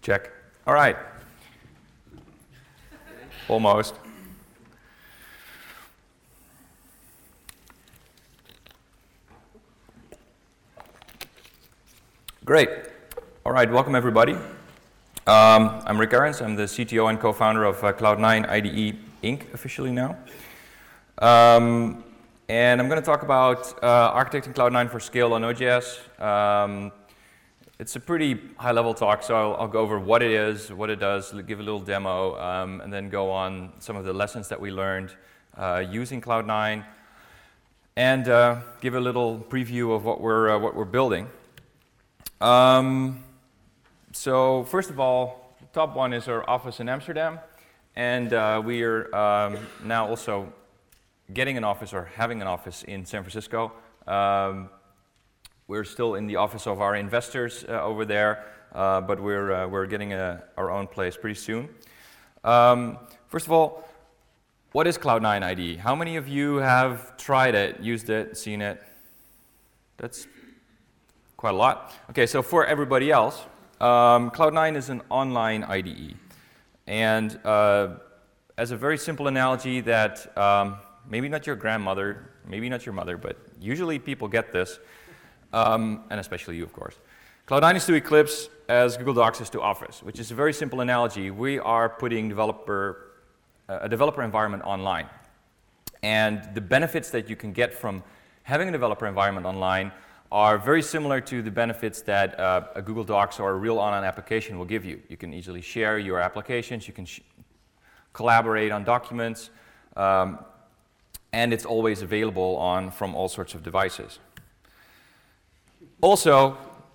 Check. All right. Almost. Great. All right, welcome everybody. I'm Rick Arens. I'm the CTO and co-founder of Cloud9 IDE Inc. officially now. And I'm going to talk about architecting Cloud9 for scale on Node.js. It's a pretty high-level talk, so I'll go over what it is, what it does, give a little demo, and then go on some of the lessons that we learned using Cloud9, and give a little preview of what we're building. So first of all, the top one is our office in Amsterdam, and we are now also getting an office or having an office in San Francisco. We're still in the office of our investors over there, but we're getting our own place pretty soon. First of all, what is Cloud9 IDE? How many of you have tried it, used it, seen it? That's quite a lot. Okay, so for everybody else, Cloud9 is an online IDE. And as a very simple analogy that maybe not your grandmother, maybe not your mother, but usually people get this, and especially you, of course. Cloud9 is to Eclipse as Google Docs is to Office, which is a very simple analogy. We are putting a developer environment online. And the benefits that you can get from having a developer environment online are very similar to the benefits that a Google Docs or a real online application will give you. You can easily share your applications, you can collaborate on documents, and it's always available from all sorts of devices. Also,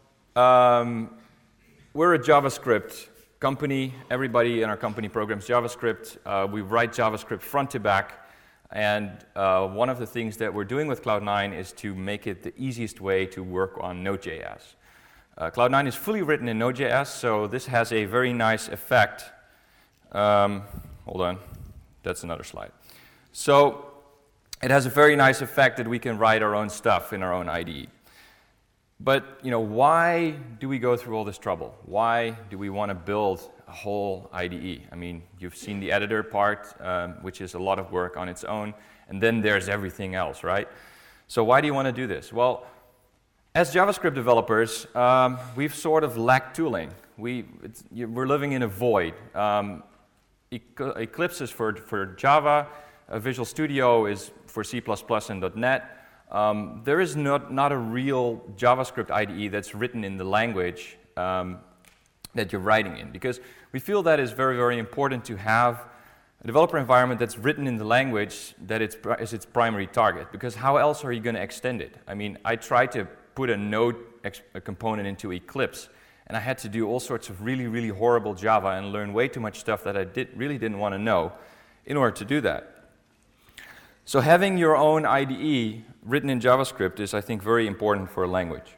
we're a JavaScript company. Everybody in our company programs JavaScript. We write JavaScript front to back. And one of the things that we're doing with Cloud9 is to make it the easiest way to work on Node.js. Cloud9 is fully written in Node.js, so this has a very nice effect. Hold on, that's another slide. So it has a very nice effect that we can write our own stuff in our own IDE. But why do we go through all this trouble? Why do we want to build a whole IDE? I mean, you've seen the editor part, which is a lot of work on its own, and then there's everything else, right? So why do you want to do this? Well, as JavaScript developers, we've sort of lacked tooling. We're living in a void. Eclipse is for Java, Visual Studio is for C++ and .NET. There is not a real JavaScript IDE that's written in the language that you're writing in, because we feel that is very, very important to have a developer environment that's written in the language that is its primary target, because how else are you going to extend it? I mean, I tried to put a Node component into Eclipse, and I had to do all sorts of really, really horrible Java and learn way too much stuff that I really didn't want to know in order to do that. So having your own IDE written in JavaScript is, I think, very important for a language.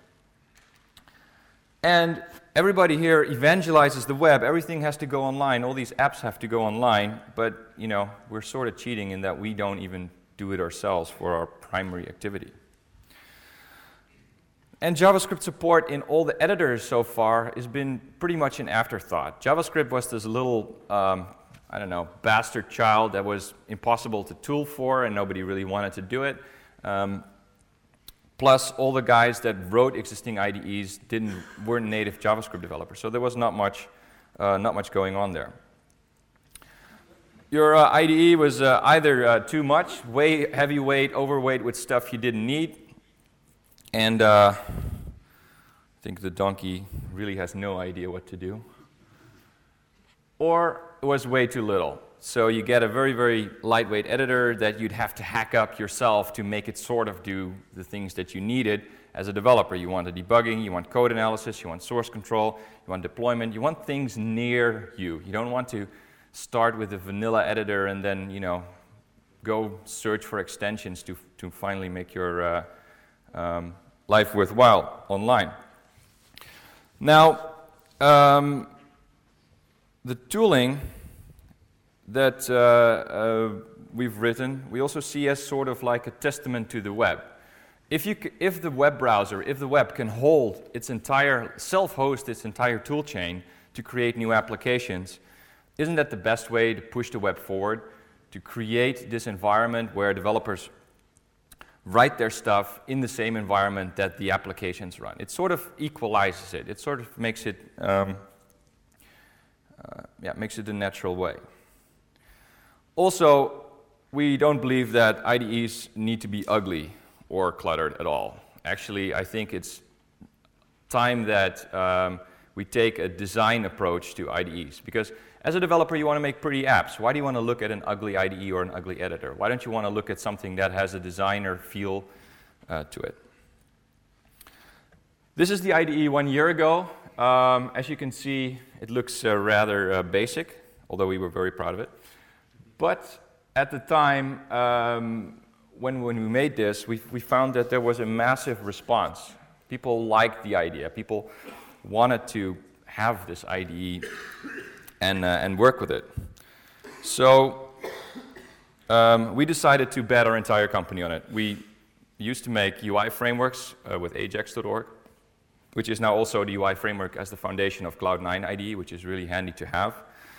And everybody here evangelizes the web. Everything has to go online. All these apps have to go online. But, we're sort of cheating in that we don't even do it ourselves for our primary activity. And JavaScript support in all the editors so far has been pretty much an afterthought. JavaScript was this little bastard child that was impossible to tool for, and nobody really wanted to do it. Plus, all the guys that wrote existing IDEs weren't native JavaScript developers, so there was not much going on there. Your IDE was either too much, way heavyweight, overweight with stuff you didn't need, and I think the donkey really has no idea what to do, or it was way too little. So you get a very, very lightweight editor that you'd have to hack up yourself to make it sort of do the things that you needed as a developer. You want the debugging, you want code analysis, you want source control, you want deployment, you want things near you. You don't want to start with a vanilla editor and then, go search for extensions to finally make your life worthwhile online. Now, the tooling that we've written, we also see as sort of like a testament to the web. If the web browser, if the web can hold its entire, self-host its entire tool chain, to create new applications, isn't that the best way to push the web forward? To create this environment where developers write their stuff in the same environment that the applications run. It sort of equalizes it. It sort of makes it, makes it a natural way. Also, we don't believe that IDEs need to be ugly or cluttered at all. Actually, I think it's time that we take a design approach to IDEs. Because as a developer, you want to make pretty apps. Why do you want to look at an ugly IDE or an ugly editor? Why don't you want to look at something that has a designer feel to it? This is the IDE 1 year ago. As you can see, it looks rather basic, although we were very proud of it. But at the time, when we made this, we found that there was a massive response. People liked the idea. People wanted to have this IDE and work with it. So we decided to bet our entire company on it. We used to make UI frameworks with Ajax.org, which is now also the UI framework as the foundation of Cloud9 IDE, which is really handy to have.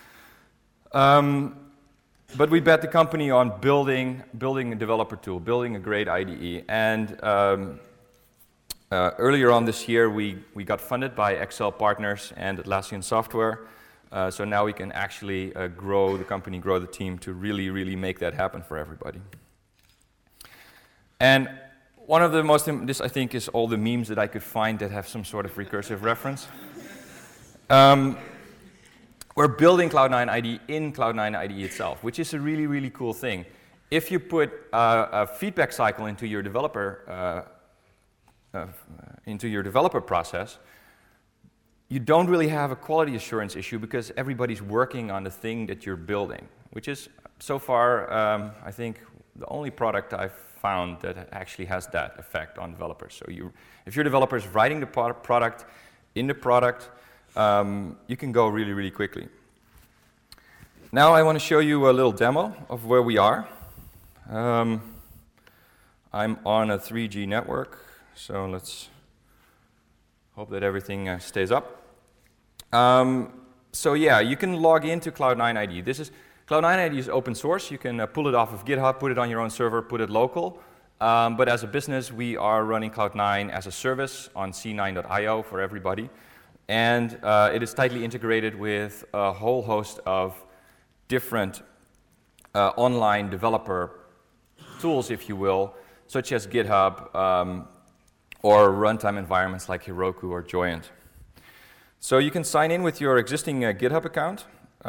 But we bet the company on building a developer tool, building a great IDE. And earlier on this year, we got funded by Excel Partners and Atlassian Software. So now we can actually grow the company, grow the team to really, really make that happen for everybody. And one of the most, this I think is all the memes that I could find that have some sort of recursive reference. We're building Cloud9 IDE in Cloud9 IDE itself, which is a really, really cool thing. If you put a feedback cycle into your developer process, you don't really have a quality assurance issue because everybody's working on the thing that you're building, which is so far, I think, the only product I've found that actually has that effect on developers. So if your developer is writing the product in the product, you can go really, really quickly. Now I want to show you a little demo of where we are. I'm on a 3G network, so let's hope that everything stays up. So yeah, you can log into Cloud9 IDE. Cloud9 IDE is open source. You can pull it off of GitHub, put it on your own server, put it local. But as a business, we are running Cloud9 as a service on C9.io for everybody. And it is tightly integrated with a whole host of different online developer tools, if you will, such as GitHub or runtime environments like Heroku or Joyent. So you can sign in with your existing GitHub account.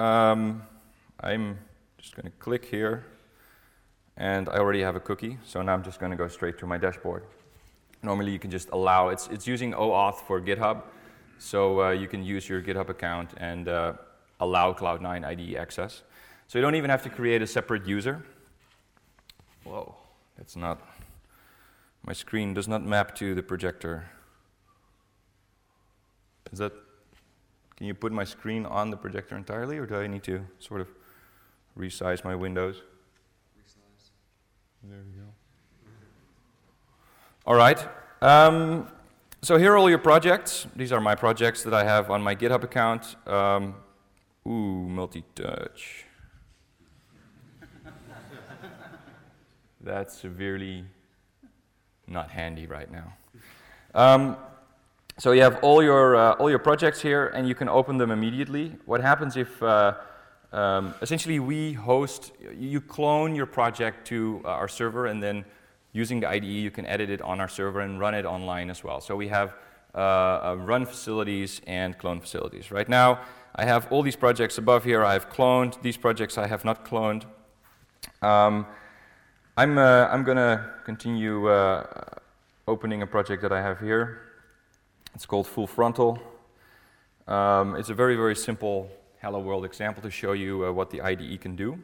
I'm just going to click here, and I already have a cookie, so now I'm just going to go straight to my dashboard. Normally you can just allow, it's using OAuth for GitHub, so you can use your GitHub account and allow Cloud9 IDE access. So you don't even have to create a separate user. Whoa, that's not, my screen does not map to the projector. Is that, can you put my screen on the projector entirely, or do I need to sort of resize my windows? Resize. There we go. All right. So here are all your projects. These are my projects that I have on my GitHub account. Multi-touch. That's severely not handy right now. So you have all your projects here, and you can open them immediately. What happens if essentially you clone your project to our server, and then using the IDE, you can edit it on our server and run it online as well. So we have run facilities and clone facilities. Right now, I have all these projects above here I have cloned. These projects I have not cloned. I'm going to continue opening a project that I have here. It's called Full Frontal. It's a very, very simple Hello World example to show you what the IDE can do.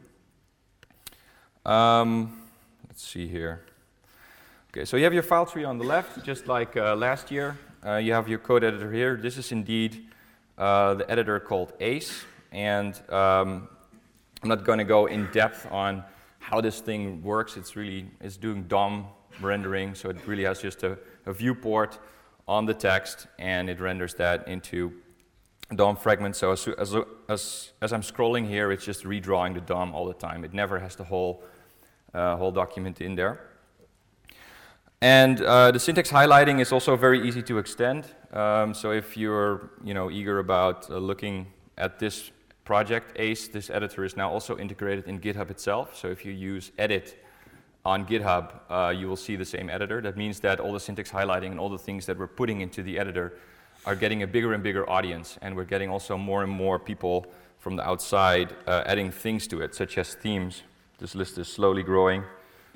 Let's see here. Okay, so you have your file tree on the left, just like last year. You have your code editor here. This is indeed the editor called Ace, and I'm not going to go in depth on how this thing works. It's doing DOM rendering, so it really has just a viewport on the text, and it renders that into DOM fragment. So as I'm scrolling here, it's just redrawing the DOM all the time. It never has the whole document in there. And the syntax highlighting is also very easy to extend. So if you're eager about looking at this project, ACE, this editor is now also integrated in GitHub itself. So if you use edit on GitHub, you will see the same editor. That means that all the syntax highlighting and all the things that we're putting into the editor are getting a bigger and bigger audience, and we're getting also more and more people from the outside adding things to it, such as themes. This list is slowly growing.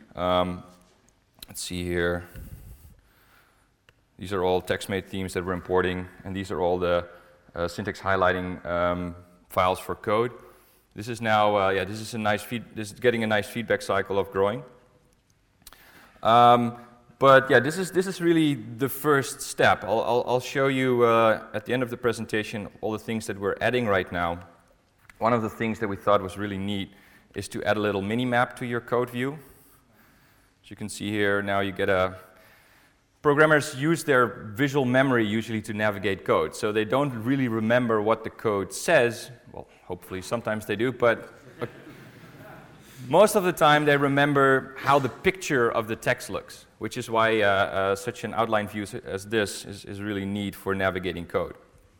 Let's see here. These are all TextMate themes that we're importing, and these are all the syntax highlighting files for code. This is now, this is getting a nice feedback cycle of growing. But yeah, this is really the first step. I'll show you at the end of the presentation all the things that we're adding right now. One of the things that we thought was really neat is to add a little mini-map to your code view. As you can see here, now you get a... Programmers use their visual memory usually to navigate code, so they don't really remember what the code says. Well, hopefully sometimes they do, but most of the time they remember how the picture of the text looks, which is why such an outline view as this is really neat for navigating code.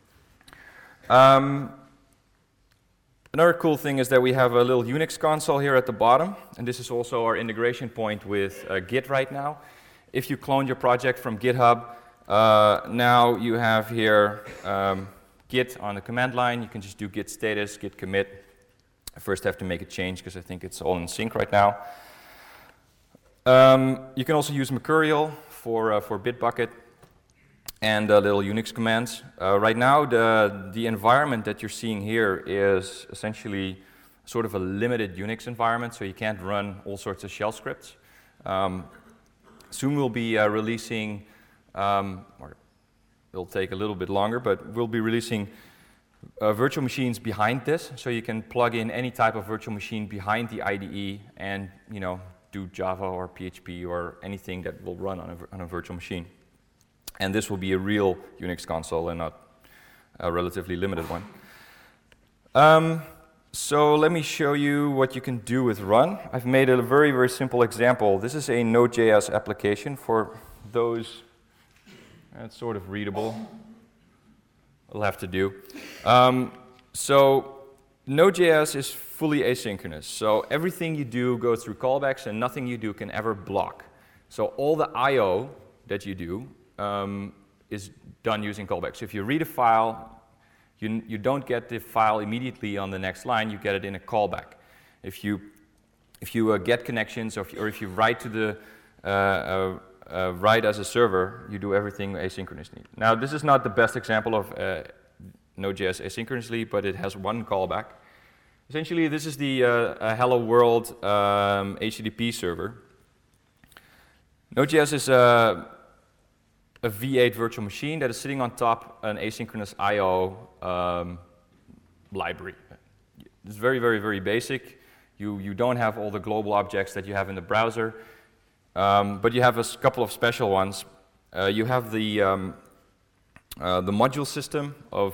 Another cool thing is that we have a little Unix console here at the bottom, and this is also our integration point with Git right now. If you clone your project from GitHub, now you have here Git on the command line. You can just do git status, git commit. I first have to make a change because I think it's all in sync right now. You can also use Mercurial for Bitbucket and little Unix commands. Right now, the environment that you're seeing here is essentially sort of a limited Unix environment, so you can't run all sorts of shell scripts. Soon we'll be releasing, or it'll take a little bit longer, but we'll be releasing virtual machines behind this, so you can plug in any type of virtual machine behind the IDE and do Java or PHP or anything that will run on a virtual machine. And this will be a real Unix console and not a relatively limited one. So let me show you what you can do with Run. I've made a very, very simple example. This is a Node.js application for those. It's sort of readable. We'll have to do. So Node.js is fully asynchronous. So everything you do goes through callbacks, and nothing you do can ever block. So all the I/O that you do is done using callbacks. So if you read a file, you don't get the file immediately on the next line, you get it in a callback. If you get connections, or if you write to the write as a server, you do everything asynchronously. Now this is not the best example of Node.js asynchronously, but it has one callback. Essentially, this is the Hello World HTTP server. Node.js is a V8 virtual machine that is sitting on top an asynchronous I/O library. It's very, very, very basic. You don't have all the global objects that you have in the browser, but you have a couple of special ones. You have the module system of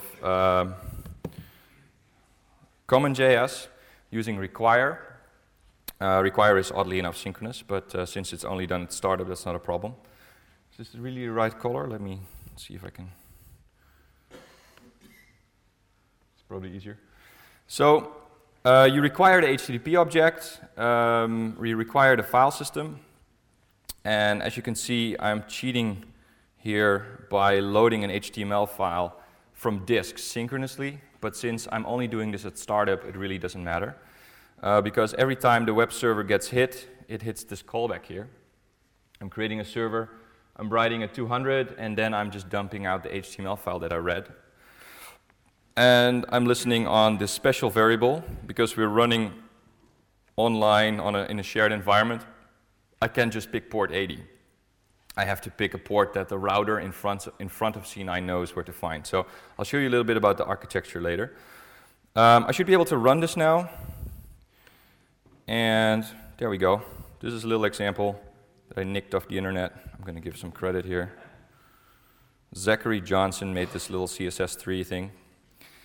CommonJS using require. Require is oddly enough synchronous, but since it's only done at startup, that's not a problem. Is this really the right color? Let me see if I can. It's probably easier. So you require the HTTP object. We require the file system. And as you can see, I'm cheating here by loading an HTML file from disk synchronously. But since I'm only doing this at startup, it really doesn't matter. Because every time the web server gets hit, it hits this callback here. I'm creating a server. I'm writing a 200, and then I'm just dumping out the HTML file that I read. And I'm listening on this special variable, because we're running online in a shared environment. I can't just pick port 80. I have to pick a port that the router in front of C9 knows where to find. So I'll show you a little bit about the architecture later. I should be able to run this now. And there we go. This is a little example that I nicked off the internet. I'm going to give some credit here. Zachary Johnson made this little CSS3 thing.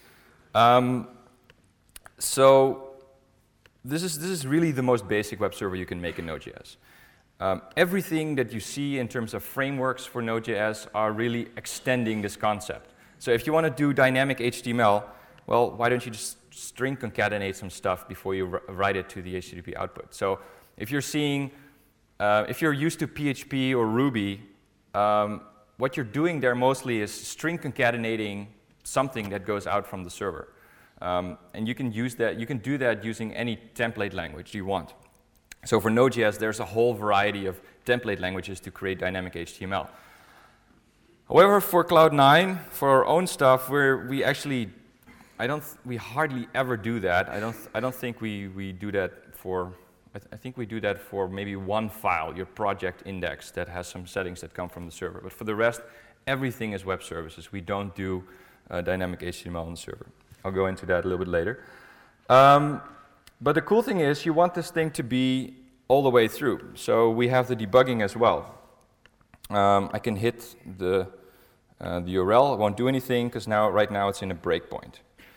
So this is really the most basic web server you can make in Node.js. Everything that you see in terms of frameworks for Node.js are really extending this concept. So if you want to do dynamic HTML, well, why don't you just string concatenate some stuff before you write it to the HTTP output? So if you're seeing, if you're used to PHP or Ruby, what you're doing there mostly is string concatenating something that goes out from the server. And you can use that, you can do that using any template language you want. So for Node.js, there's a whole variety of template languages to create dynamic HTML. However, for Cloud9, for our own stuff, we actually, we hardly ever do that. I don't think we do that for, I think we do that for maybe one file, your project index that has some settings that come from the server. But for the rest, everything is web services. We don't do dynamic HTML on the server. I'll go into that a little bit later. But the cool thing is you want this thing to be all the way through. So we have the debugging as well. I can hit the URL. It won't do anything because right now it's in a breakpoint.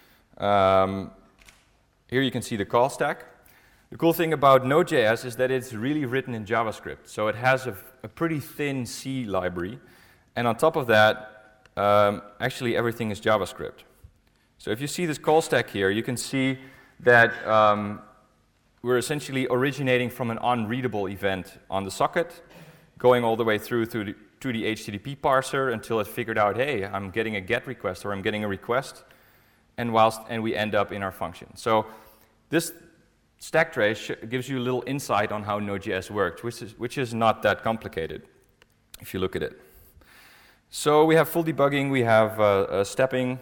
Here you can see the call stack. The cool thing about Node.js is that it's really written in JavaScript. So it has a pretty thin C library. And on top of that, actually everything is JavaScript. So if you see this call stack here, you can see that we're essentially originating from an unreadable event on the socket, going all the way through to the HTTP parser until it figured out, hey, I'm getting a GET request or I'm getting a request, and we end up in our function. So this stack trace gives you a little insight on how Node.js works, which is not that complicated if you look at it. So we have full debugging, we have stepping,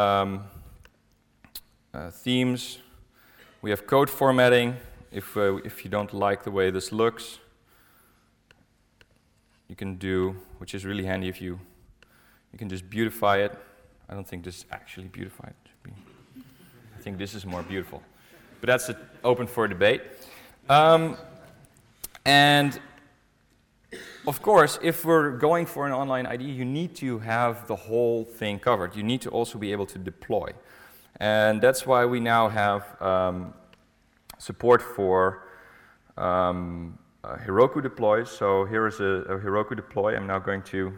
themes, we have code formatting. If you don't like the way this looks, you can do, which is really handy if you can just beautify it. I don't think this is actually beautified. I think this is more beautiful. But that's open for debate. And of course, if we're going for an online IDE, you need to have the whole thing covered. You need to also be able to deploy. And that's why we now have support for Heroku deploys. So here is a Heroku deploy. I'm now going to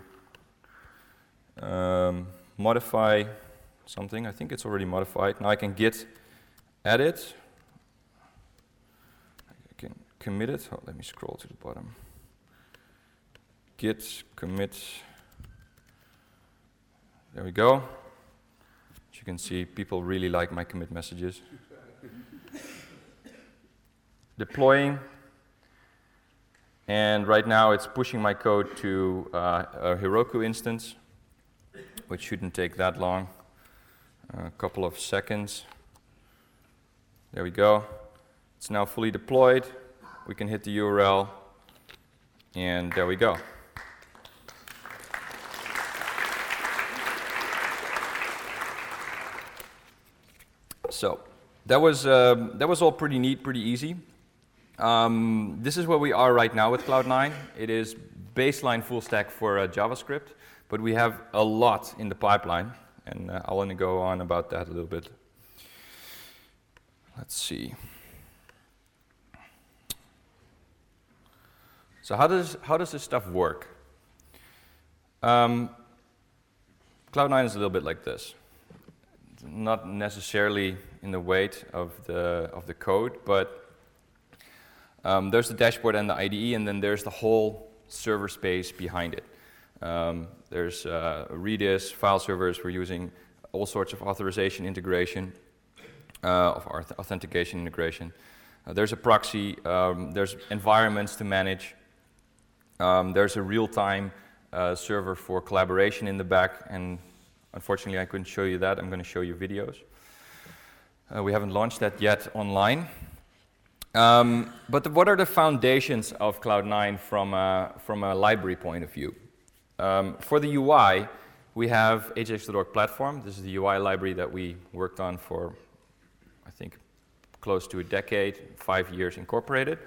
modify something. I think it's already modified. Now I can git edit. I can commit it. Oh, let me scroll to the bottom. Git commit. There we go. As you can see, people really like my commit messages. Deploying, and right now it's pushing my code to a Heroku instance, which shouldn't take that long, a couple of seconds. There we go. It's now fully deployed. We can hit the URL, and there we go. So that was all pretty neat, pretty easy. This is where we are right now with Cloud9. It is baseline full stack for JavaScript, but we have a lot in the pipeline, and I want to go on about that a little bit. Let's see. So how does this stuff work? Cloud9 is a little bit like this. Not necessarily in the weight of the code, but there's the dashboard and the IDE, and then there's the whole server space behind it. There's Redis, file servers. We're using all sorts of authorization integration, of authentication integration. There's a proxy. There's environments to manage. There's a real-time server for collaboration in the back, and unfortunately I couldn't show you that. I'm going to show you videos. We haven't launched that yet online. But what are the foundations of Cloud9 from a library point of view? For the UI, we have ajax.org platform. This is the UI library that we worked on for, I think, close to a decade, 5 years incorporated.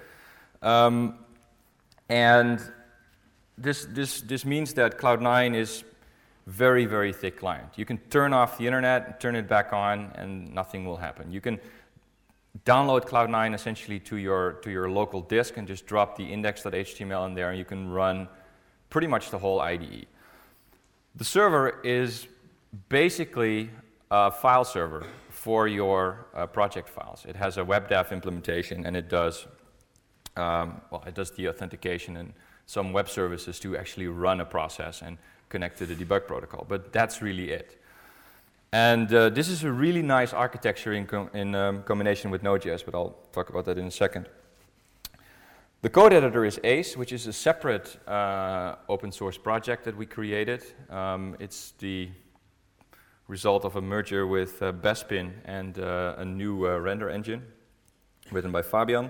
And this means that Cloud9 is very, very thick client. You can turn off the internet, turn it back on, and nothing will happen. You can download Cloud9 essentially to your local disk and just drop the index.html in there, and you can run pretty much the whole IDE. The server is basically a file server for your project files. It has a WebDAV implementation, and it does it does the authentication and some web services to actually run a process and connect to the debug protocol. But that's really it. And this is a really nice architecture in combination with Node.js, but I'll talk about that in a second. The code editor is Ace, which is a separate open source project that we created. It's the result of a merger with Bespin and a new render engine written by Fabian.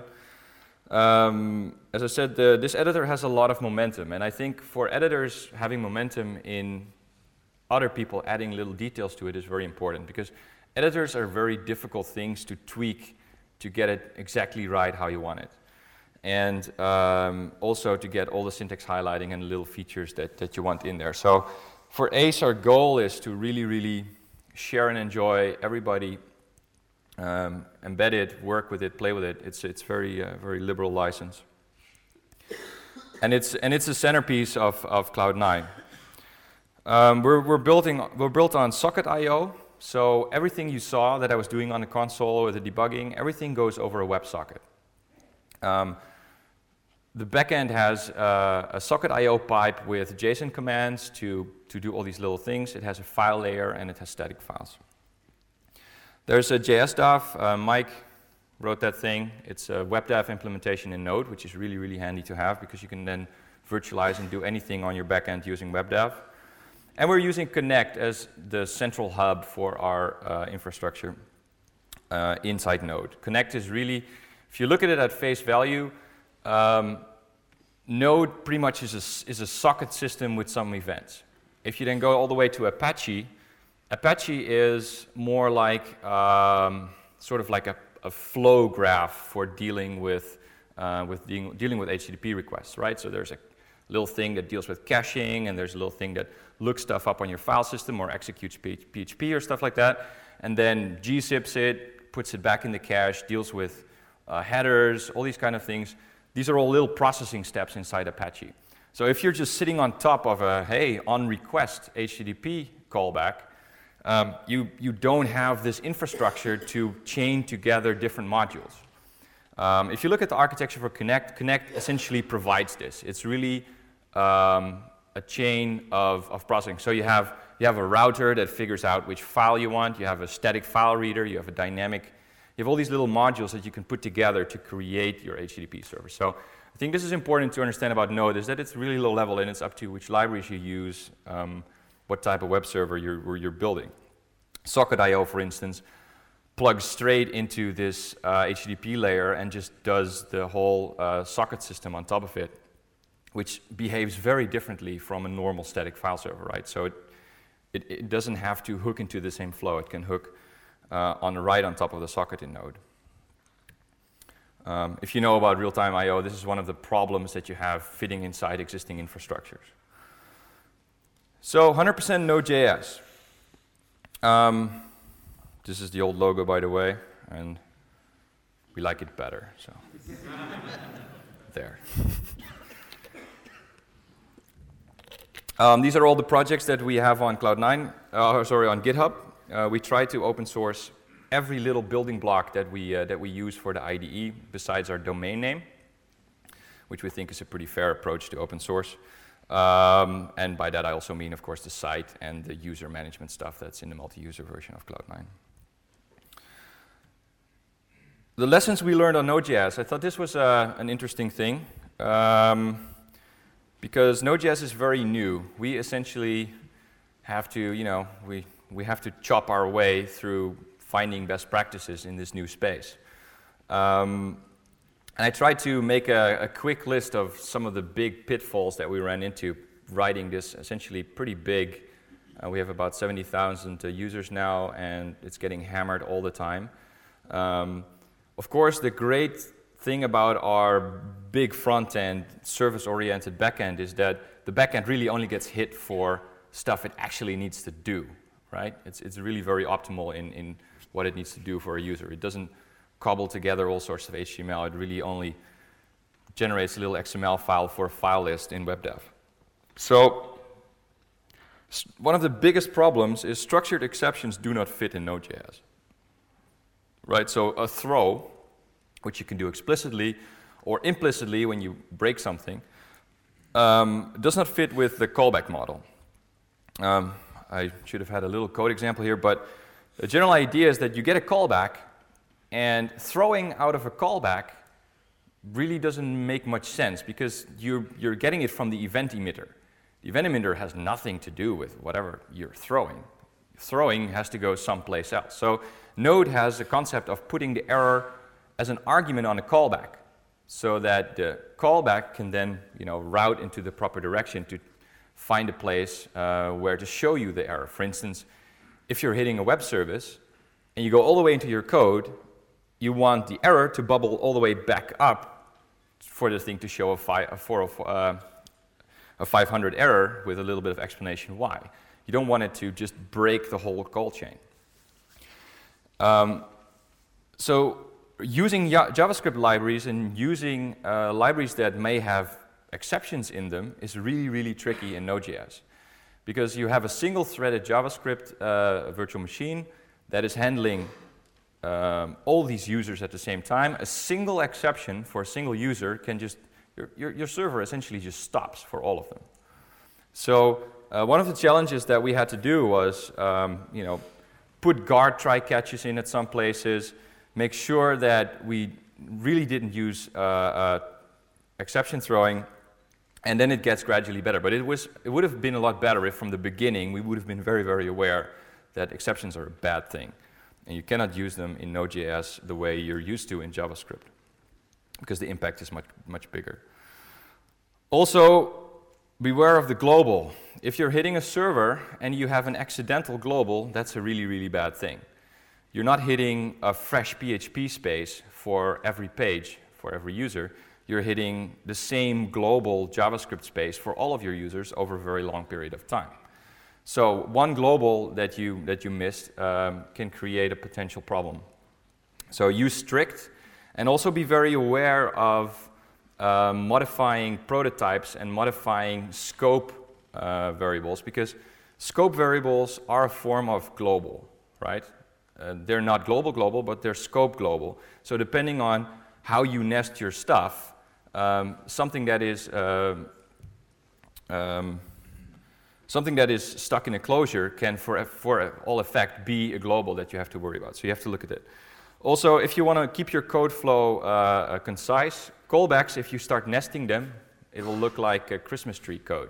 As I said, this editor has a lot of momentum, and I think for editors, having momentum in other people adding little details to it is very important, because editors are very difficult things to tweak to get it exactly right how you want it. And also to get all the syntax highlighting and little features that you want in there. So for Ace, our goal is to really, really share and enjoy. Everybody embed it, work with it, play with it. It's very very liberal license, and it's a centerpiece of Cloud9. We're built on Socket.io, so everything you saw that I was doing on the console or the debugging, everything goes over a WebSocket. The backend has a Socket.io pipe with JSON commands to do all these little things. It has a file layer and it has static files. There's a JSDAV. Mike wrote that thing. It's a WebDAV implementation in Node, which is really, really handy to have because you can then virtualize and do anything on your backend using WebDAV. And we're using Connect as the central hub for our infrastructure inside Node. Connect is really, if you look at it at face value, Node pretty much is a socket system with some events. If you then go all the way to Apache, Apache is more like sort of like a flow graph for dealing with HTTP requests, right? So there's a little thing that deals with caching, and there's a little thing that looks stuff up on your file system or executes PHP or stuff like that, and then gzips it, puts it back in the cache, deals with headers, all these kind of things. These are all little processing steps inside Apache. So if you're just sitting on top of a, hey, on request HTTP callback, you don't have this infrastructure to chain together different modules. If you look at the architecture for Connect, Connect essentially provides this. It's really a chain of processing. So you have a router that figures out which file you want. You have a static file reader. You have a dynamic. You have all these little modules that you can put together to create your HTTP server. So I think this is important to understand about Node, is that it's really low level and it's up to which libraries you use, what type of web server you're building. Socket.io, for instance, plugs straight into this HTTP layer and just does the whole socket system on top of it, which behaves very differently from a normal static file server, right? So it doesn't have to hook into the same flow. It can hook right on top of the socket in Node. If you know about real-time I/O, this is one of the problems that you have fitting inside existing infrastructures. So 100% Node.js. This is the old logo, by the way, and we like it better, so there. These are all the projects that we have on Cloud9, on GitHub. We try to open source every little building block that we use for the IDE, besides our domain name, which we think is a pretty fair approach to open source. And by that I also mean, of course, the site and the user management stuff that's in the multi-user version of Cloud9. The lessons we learned on Node.js, I thought this was an interesting thing, because Node.js is very new. We essentially have to, we have to chop our way through finding best practices in this new space. And I tried to make a quick list of some of the big pitfalls that we ran into writing this essentially pretty big. We have about 70,000 users now, and it's getting hammered all the time. Of course, the great thing about our big front-end, service-oriented backend is that the backend really only gets hit for stuff it actually needs to do, right? It's really very optimal in what it needs to do for a user. It doesn't cobble together all sorts of HTML. It really only generates a little XML file for a file list in WebDev. So one of the biggest problems is structured exceptions do not fit in Node.js. Right, so a throw, which you can do explicitly or implicitly when you break something, does not fit with the callback model. I should have had a little code example here, but the general idea is that you get a callback, and throwing out of a callback really doesn't make much sense because you're getting it from the event emitter. The event emitter has nothing to do with whatever you're throwing. Throwing has to go someplace else. So Node has a concept of putting the error as an argument on a callback, so that the callback can then, route into the proper direction to find a place where to show you the error. For instance, if you're hitting a web service and you go all the way into your code, you want the error to bubble all the way back up for the thing to show a 500 error with a little bit of explanation why. You don't want it to just break the whole call chain. So using JavaScript libraries and using libraries that may have exceptions in them is really, really tricky in Node.js, because you have a single-threaded JavaScript virtual machine that is handling all these users at the same time. A single exception for a single user can just, your server essentially just stops for all of them. So one of the challenges that we had to do was, put guard try-catches in at some places, make sure that we really didn't use exception throwing, and then it gets gradually better. But it would have been a lot better if from the beginning we would have been very, very aware that exceptions are a bad thing. And you cannot use them in Node.js the way you're used to in JavaScript, because the impact is much, much bigger. Also, beware of the global. If you're hitting a server and you have an accidental global, that's a really, really bad thing. You're not hitting a fresh PHP space for every page, for every user. You're hitting the same global JavaScript space for all of your users over a very long period of time. So one global that you missed can create a potential problem. So use strict, and also be very aware of modifying prototypes and modifying scope variables, because scope variables are a form of global, right? They're not global, but they're scope global. So depending on how you nest your stuff, something that is stuck in a closure can, for all effect, be a global that you have to worry about. So you have to look at it. Also, if you want to keep your code flow concise, callbacks, if you start nesting them, it will look like a Christmas tree code.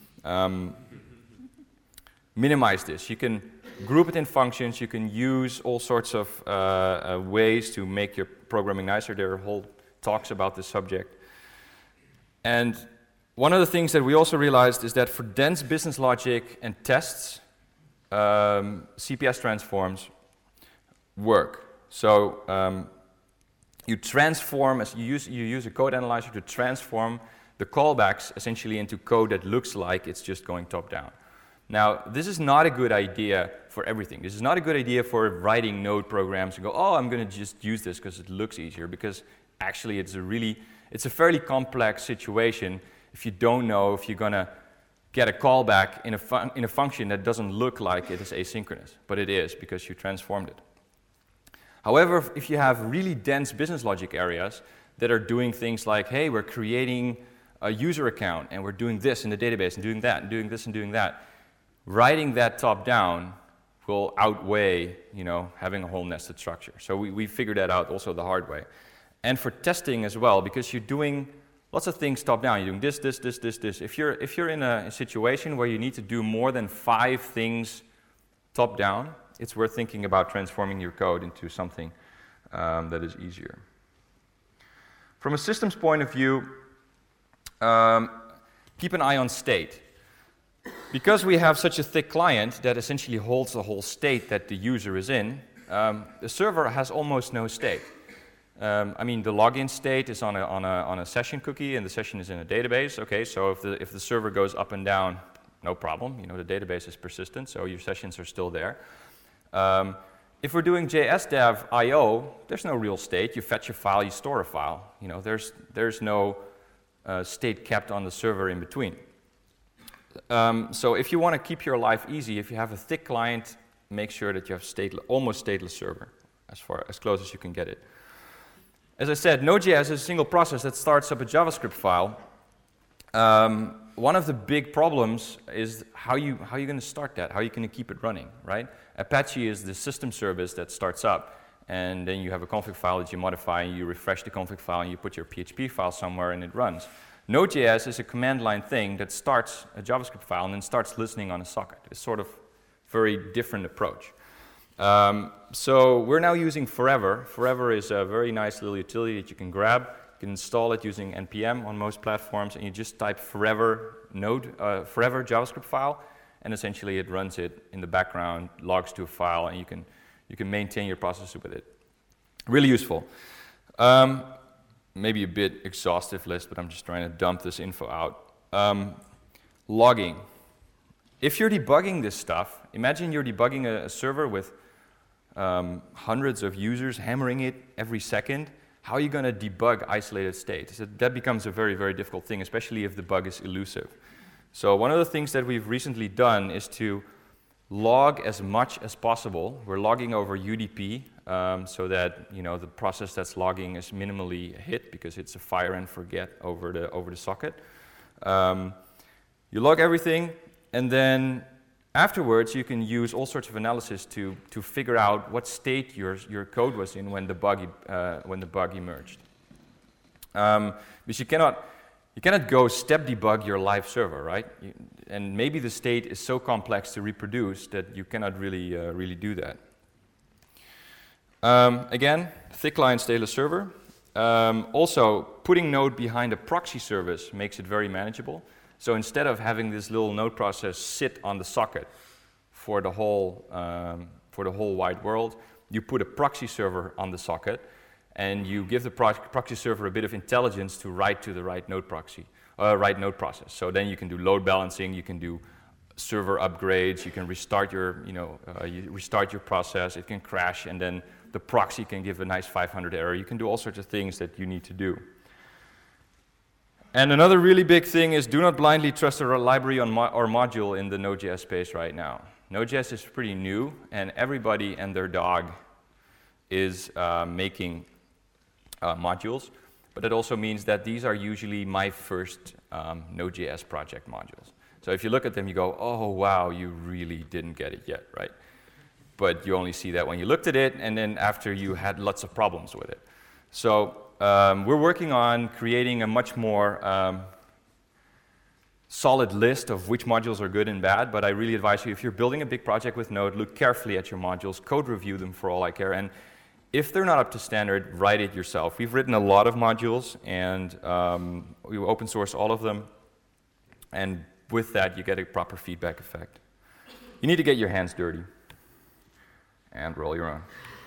Minimize this. You can group it in functions. You can use all sorts of ways to make your programming nicer. There are whole talks about this subject. And one of the things that we also realized is that for dense business logic and tests, CPS transforms work. So you transform, as you use a code analyzer to transform the callbacks essentially into code that looks like it's just going top-down. Now, this is not a good idea for everything. This is not a good idea for writing Node programs and go, oh, I'm going to just use this because it looks easier, because actually it's a fairly complex situation if you don't know if you're going to get a callback in a function that doesn't look like it is asynchronous, but it is because you transformed it. However, if you have really dense business logic areas that are doing things like, hey, we're creating a user account and we're doing this in the database and doing that and doing this and doing that, writing that top-down will outweigh, having a whole nested structure. So we figured that out also the hard way. And for testing as well, because you're doing lots of things top-down. You're doing this. If you're in a situation where you need to do more than 5 things top-down, it's worth thinking about transforming your code into something that is easier. From a systems point of view, keep an eye on state. Because we have such a thick client that essentially holds the whole state that the user is in, the server has almost no state. The login state is on a session cookie, and the session is in a database. Okay, so if the server goes up and down no problem. The database is persistent, so your sessions are still there. If we're doing JS dev I/O, there's no real state. You fetch a file, you store a file. There's no state kept on the server in between. So if you want to keep your life easy, if you have a thick client, make sure that you have almost stateless server, as close as you can get it. As I said, Node.js is a single process that starts up a JavaScript file. One of the big problems is how you going to start that? How are you going to keep it running, right? Apache is the system service that starts up, and then you have a config file that you modify, and you refresh the config file, and you put your PHP file somewhere, and it runs. Node.js is a command line thing that starts a JavaScript file and then starts listening on a socket. It's sort of very different approach. So we're now using Forever. Forever is a very nice little utility that you can grab. You can install it using NPM on most platforms, and you just type Forever JavaScript file, and essentially it runs it in the background, logs to a file, and you can maintain your process with it. Really useful. Maybe a bit exhaustive list, but I'm just trying to dump this info out. Logging. If you're debugging this stuff, imagine you're debugging a server with hundreds of users hammering it every second. How are you going to debug isolated states? That becomes a very, very difficult thing, especially if the bug is elusive. So one of the things that we've recently done is to log as much as possible. We're logging over UDP so that the process that's logging is minimally hit because it's a fire and forget over the socket. You log everything, and then afterwards you can use all sorts of analysis to figure out what state your code was in when the bug emerged. Because you cannot go step debug your live server, right? And maybe the state is so complex to reproduce that you cannot really do that. Again, thick client stateless server. Also, putting Node behind a proxy service makes it very manageable. So instead of having this little Node process sit on the socket for the whole wide world, you put a proxy server on the socket, and you give the proxy server a bit of intelligence to write to the right node process. So then you can do load balancing, you can do server upgrades, you can restart your process, it can crash, and then the proxy can give a nice 500 error. You can do all sorts of things that you need to do. And another really big thing is do not blindly trust a library or module in the Node.js space right now. Node.js is pretty new, and everybody and their dog is making modules. But it also means that these are usually my first Node.js project modules. So if you look at them, you go, oh, wow, you really didn't get it yet, right? But you only see that when you looked at it, and then after you had lots of problems with it. So we're working on creating a much more solid list of which modules are good and bad, but I really advise you, if you're building a big project with Node, look carefully at your modules, code review them for all I care, and if they're not up to standard, write it yourself. We've written a lot of modules, and we open source all of them, and with that, you get a proper feedback effect. You need to get your hands dirty and roll your own.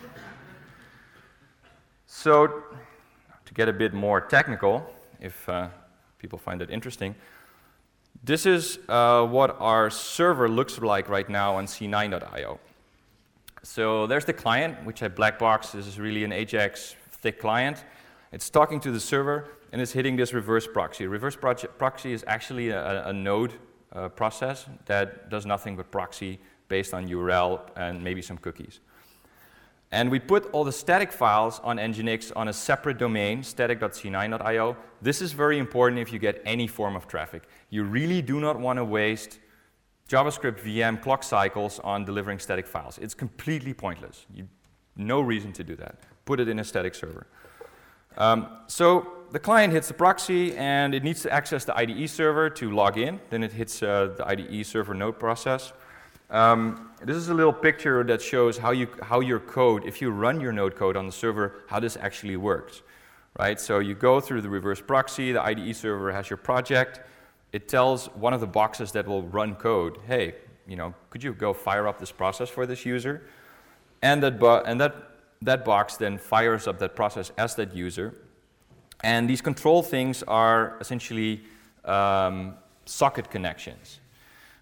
So, to get a bit more technical, if people find it interesting, this is what our server looks like right now on C9.io. So there's the client, which I black box. This is really an Ajax thick client. It's talking to the server, and it's hitting this reverse proxy. Reverse proxy is actually a node process that does nothing but proxy based on URL and maybe some cookies. And we put all the static files on Nginx on a separate domain, static.c9.io. This is very important if you get any form of traffic. You really do not want to waste JavaScript VM clock cycles on delivering static files. It's completely pointless. No reason to do that. Put it in a static server. So the client hits the proxy, and it needs to access the IDE server to log in. Then it hits the IDE server node process. This is a little picture that shows how your code, if you run your node code on the server, how this actually works, right? So you go through the reverse proxy, the IDE server has your project. It tells one of the boxes that will run code, hey, could you go fire up this process for this user? And that box then fires up that process as that user. And these control things are essentially socket connections.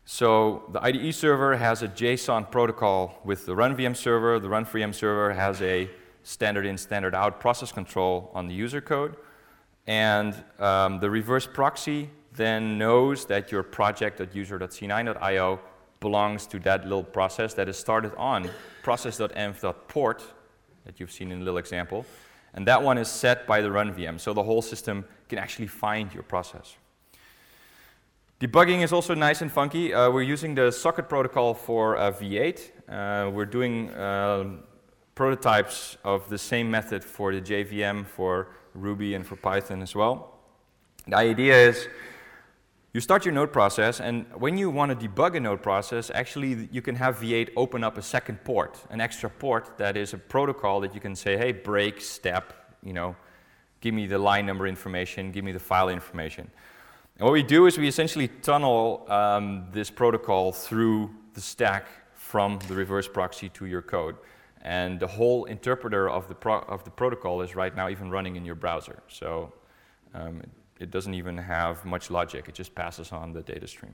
So the IDE server has a JSON protocol with the RunVM server. The RunVM server has a standard in, standard out process control on the user code. And the reverse proxy then knows that your project.user.c9.io belongs to that little process that is started on process.env.port that you've seen in the little example. And that one is set by the RunVM, so the whole system can actually find your process. Debugging is also nice and funky. We're using the socket protocol for V8. We're doing prototypes of the same method for the JVM, for Ruby, and for Python as well. The idea is you start your node process, and when you want to debug a node process, actually you can have V8 open up a second port, an extra port that is a protocol that you can say, hey, break, step, you know, give me the line number information, give me the file information. And what we do is we essentially tunnel this protocol through the stack from the reverse proxy to your code. And the whole interpreter of the protocol is right now even running in your browser. So it doesn't even have much logic. It just passes on the data stream.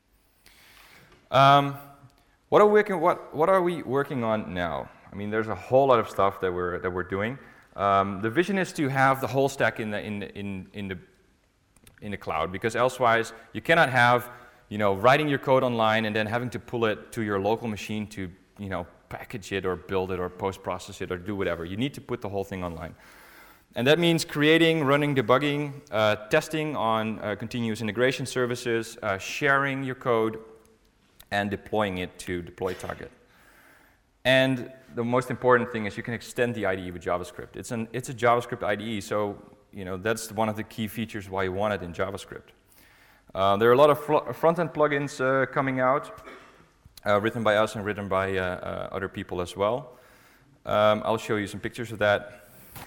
What are we working on now? I mean, there's a whole lot of stuff that we're doing. The vision is to have the whole stack in the cloud, because elsewise you cannot have, you know, writing your code online and then having to pull it to your local machine to, you know, package it or build it or post-process it or do whatever. You need to put the whole thing online. And that means creating, running, debugging, testing on continuous integration services, sharing your code, and deploying it to deploy target. And the most important thing is you can extend the IDE with JavaScript. It's a JavaScript IDE, so you know that's one of the key features why you want it in JavaScript. There are a lot of front-end plugins coming out, written by us and written by other people as well. I'll show you some pictures of that.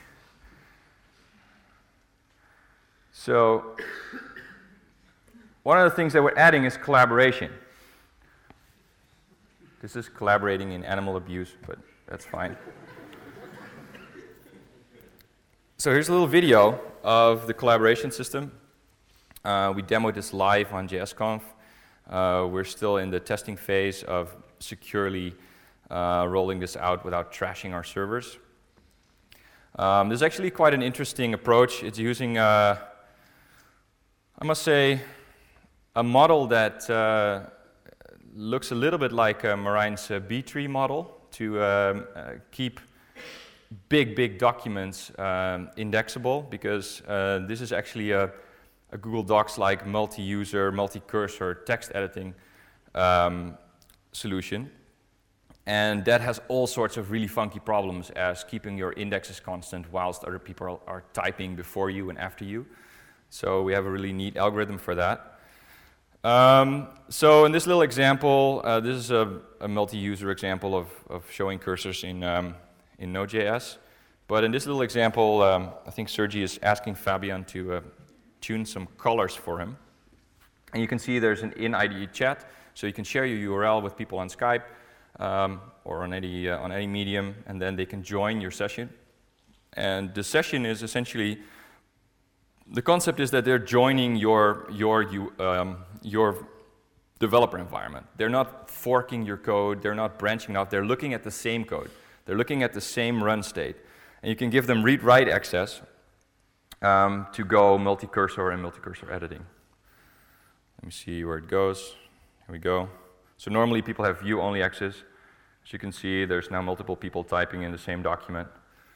So one of the things that we're adding is collaboration. This is collaborating in animal abuse, but that's fine. So here's a little video of the collaboration system. We demoed this live on JSConf. We're still in the testing phase of securely rolling this out without trashing our servers. This is actually quite an interesting approach. It's using, I must say, a model that looks a little bit like Marine's B-tree model to keep big documents indexable, because this is actually a Google Docs-like multi-user, multi-cursor text editing solution. And that has all sorts of really funky problems, as keeping your indexes constant whilst other people are typing before you and after you. So we have a really neat algorithm for that. So in this little example, this is a multi-user example of showing cursors in Node.js. But in this little example, I think Sergi is asking Fabian to tune some colors for him. And you can see there's an in-IDE chat, so you can share your URL with people on Skype or on any medium, and then they can join your session. And the session is essentially, the concept is that they're joining your developer environment. They're not forking your code, they're not branching out, they're looking at the same code. They're looking at the same run state. And you can give them read-write access to go multi-cursor and multi-cursor editing. Let me see where it goes. Here we go. So normally people have view-only access. As you can see, there's now multiple people typing in the same document,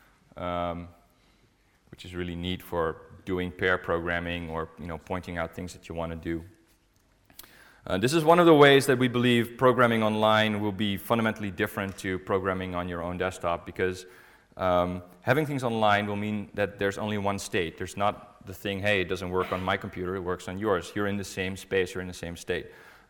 which is really neat for doing pair programming or pointing out things that you want to do. This is one of the ways that we believe programming online will be fundamentally different to programming on your own desktop, because having things online will mean that there's only one state. There's not the thing, hey, it doesn't work on my computer, it works on yours. You're in the same space, you're in the same state.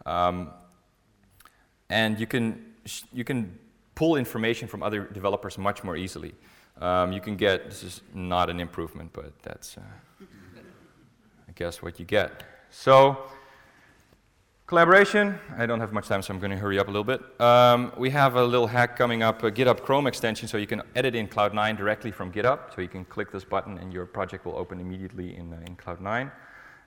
And you can pull information from other developers much more easily. You can get, this is not an improvement, but that's, I guess, what you get. So, collaboration, I don't have much time, so I'm going to hurry up a little bit. We have a little hack coming up, a GitHub Chrome extension, so you can edit in Cloud9 directly from GitHub. So you can click this button and your project will open immediately in Cloud9.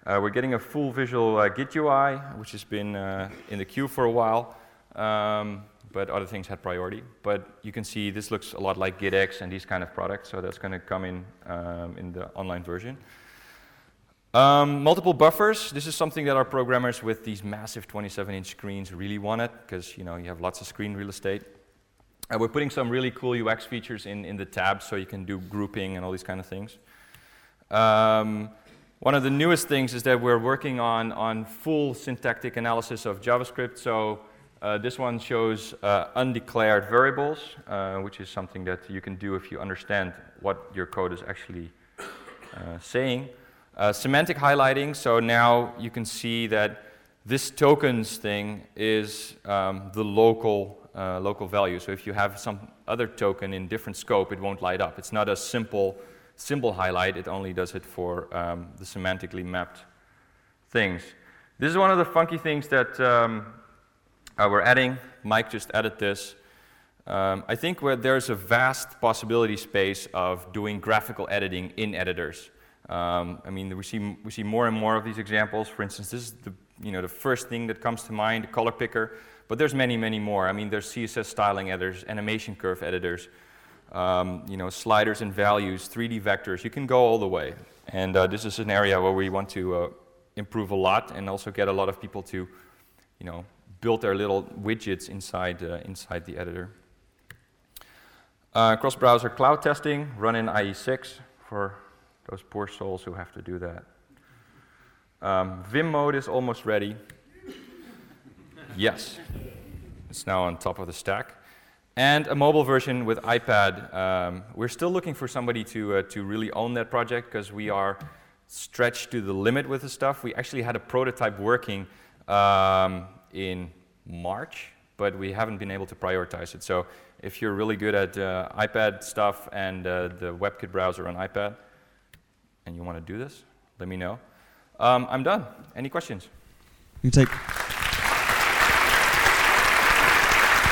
We're getting a full visual Git UI, which has been in the queue for a while, but other things had priority. But you can see this looks a lot like GitX and these kind of products, so that's going to come in the online version. Multiple buffers. This is something that our programmers with these massive 27-inch screens really wanted, because you have lots of screen real estate. We're putting some really cool UX features in the tabs, so you can do grouping and all these kind of things. One of the newest things is that we're working on full syntactic analysis of JavaScript. So this one shows undeclared variables, which is something that you can do if you understand what your code is actually saying. Semantic highlighting, so now you can see that this tokens thing is the local value. So if you have some other token in different scope, it won't light up. It's not a simple symbol highlight, it only does it for the semantically mapped things. This is one of the funky things that we're adding. Mike just added this. I think there's a vast possibility space of doing graphical editing in editors. I mean, we see more and more of these examples. For instance, this is the first thing that comes to mind, the color picker. But there's many, many more. I mean, there's CSS styling editors, animation curve editors, sliders and values, 3D vectors. You can go all the way. And this is an area where we want to improve a lot, and also get a lot of people to, build their little widgets inside the editor. Cross-browser cloud testing, run in IE6 for those poor souls who have to do that. Vim mode is almost ready. Yes, it's now on top of the stack. And a mobile version with iPad. We're still looking for somebody to really own that project, because we are stretched to the limit with the stuff. We actually had a prototype working in March, but we haven't been able to prioritize it. So if you're really good at iPad stuff and the WebKit browser on iPad, and you want to do this, let me know. I'm done. Any questions? You take.